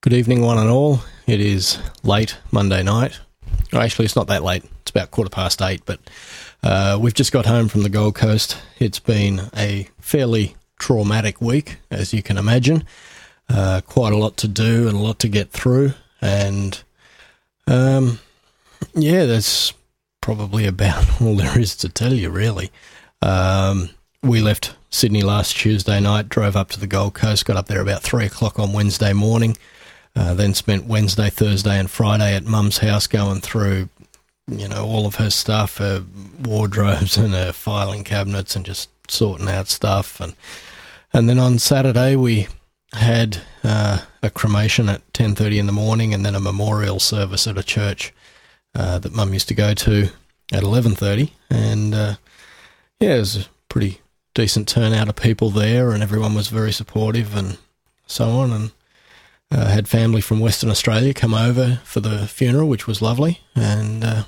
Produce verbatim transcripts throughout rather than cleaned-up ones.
Good evening, one and all. It is late Monday night. Oh, actually, it's not that late. It's about quarter past eight, but uh, we've just got home from the Gold Coast. It's been a fairly traumatic week, as you can imagine. Uh, quite a lot to do and a lot to get through. And, um, yeah, that's probably about all there is to tell you, really. Um, we left Sydney last Tuesday night, drove up to the Gold Coast, got up there about three o'clock on Wednesday morning, uh, then spent Wednesday, Thursday and Friday at Mum's house going through, you know, all of her stuff, her wardrobes and her filing cabinets and just sorting out stuff. And and then on Saturday we had uh, a cremation at ten thirty in the morning and then a memorial service at a church uh, that Mum used to go to at eleven thirty. And, uh, yeah, it was a pretty decent turnout of people there, and everyone was very supportive and so on, and uh, had family from Western Australia come over for the funeral, which was lovely. And uh,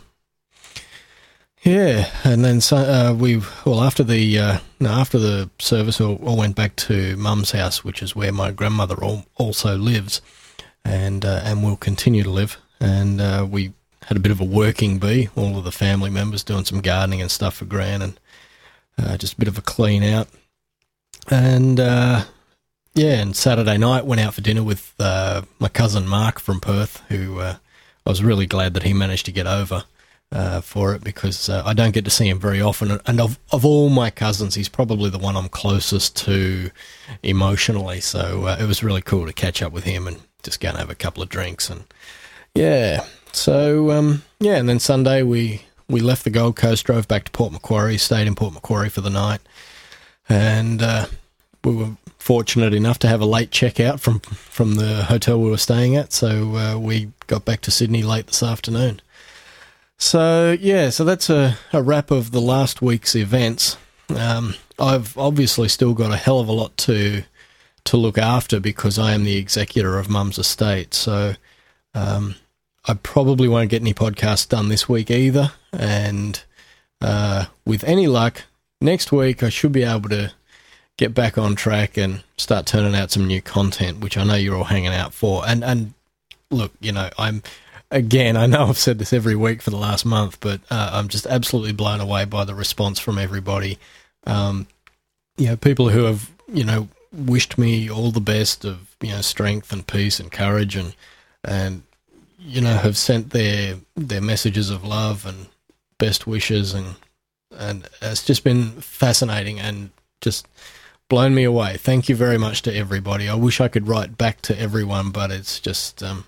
yeah, and then so, uh, we well after the uh, no, after the service, all, all went back to Mum's house, which is where my grandmother all, also lives, and uh, and will continue to live. And uh, we had a bit of a working bee, all of the family members doing some gardening and stuff for Gran, and Uh, just a bit of a clean out. And, uh, yeah, and Saturday night went out for dinner with uh, my cousin Mark from Perth, who uh, I was really glad that he managed to get over uh, for it, because uh, I don't get to see him very often. And of, of all my cousins, he's probably the one I'm closest to emotionally. So uh, it was really cool to catch up with him and just go and have a couple of drinks. And, yeah, so, um, yeah, and then Sunday we... We left the Gold Coast, drove back to Port Macquarie, stayed in Port Macquarie for the night, and uh, we were fortunate enough to have a late checkout from from the hotel we were staying at, so uh, we got back to Sydney late this afternoon. So, yeah, so that's a, a wrap of the last week's events. Um, I've obviously still got a hell of a lot to to look after because I am the executor of Mum's estate, so um, I probably won't get any podcasts done this week either. And uh, with any luck, next week I should be able to get back on track and start turning out some new content, which I know you're all hanging out for. And and look, you know, I'm, again, I know I've said this every week for the last month, but uh, I'm just absolutely blown away by the response from everybody. Um, you know, people who have, you know, wished me all the best of, you know, strength and peace and courage, and, and you know, have sent their their messages of love and best wishes, and and it's just been fascinating and just blown me away. Thank you very much to everybody. I wish I could write back to everyone, but it's just um,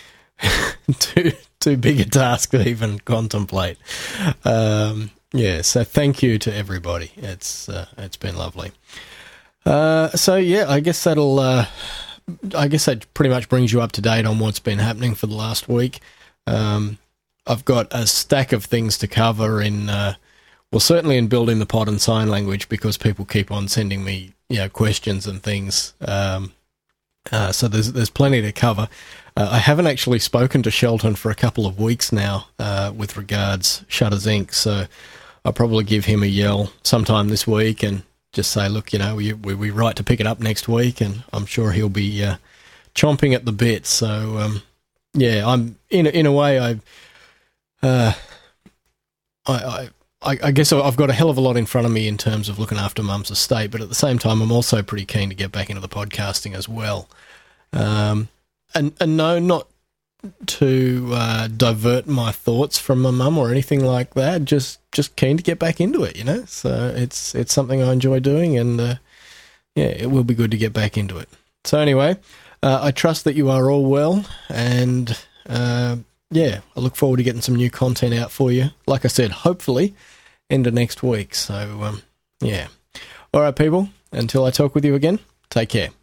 too too big a task to even contemplate. Um, yeah, so thank you to everybody. It's uh, it's been lovely. Uh, so yeah, I guess that'll. Uh, I guess that pretty much brings you up to date on what's been happening for the last week. Um, I've got a stack of things to cover in, uh, well, certainly in building the pod and sign language, because people keep on sending me, you know, questions and things. Um, uh, so there's there's plenty to cover. Uh, I haven't actually spoken to Shelton for a couple of weeks now uh, with regards Shutters Incorporated. So I'll probably give him a yell sometime this week and just say, look, you know, we, we we right to pick it up next week, and I'm sure he'll be uh, chomping at the bit. So, um, yeah, I'm in in a way, I, uh, I, I, I guess I've got a hell of a lot in front of me in terms of looking after Mum's estate, but at the same time, I'm also pretty keen to get back into the podcasting as well. Um, and and no, not to uh, divert my thoughts from my mum or anything like that. Just just keen to get back into it, you know. So it's it's something I enjoy doing, and uh, yeah, it will be good to get back into it. So anyway, uh, I trust that you are all well, and uh, yeah, I look forward to getting some new content out for you. Like I said, hopefully end of next week. So um, yeah, all right, people. Until I talk with you again, take care.